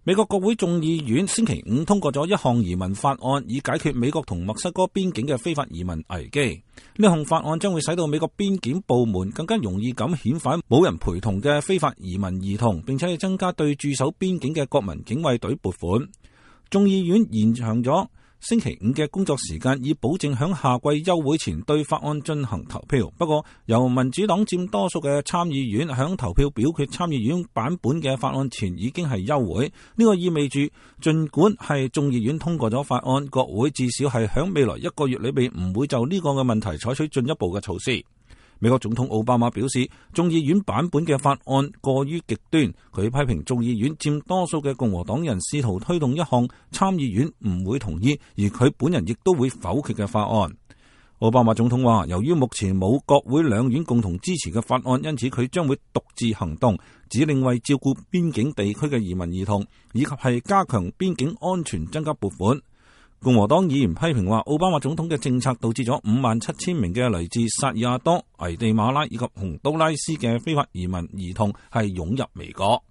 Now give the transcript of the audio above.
美國國會眾議院星期五通過咗一項移民法案，以解決美國同墨西哥邊境嘅非法移民危機。呢項法案將會使到美國邊檢部門更加容易咁遣返冇人陪同嘅非法移民兒童，並且增加對駐守邊境嘅國民警衛隊撥款。眾議院延長咗星期五嘅工作時間，以保證響夏季休會前對法案進行投票。不過，由民主黨佔多數嘅參議院響投票表決參議院版本嘅法案前已經係休會。呢個意味住，儘管係眾議院通過咗法案，國會至少係響未來1個月裏邊唔會就呢個嘅問題採取進一步嘅措施。美國總統奧巴馬表示，眾議院版本嘅法案過於極端，佢批評眾議院佔多數嘅共和黨人試圖推動一項參議院唔會同意，而佢本人亦都會否決嘅法案。奧巴馬總統話，由於目前冇國會兩院共同支持嘅法案，因此佢將會獨自行動，指令為照顧邊境地區嘅移民兒童，以及係加強邊境安全增加撥款。共和黨議員批評話，奧巴馬總統嘅政策導致咗57000名嘅嚟自薩爾瓦多、危地馬拉以及洪都拉斯嘅非法移民兒童係湧入美國。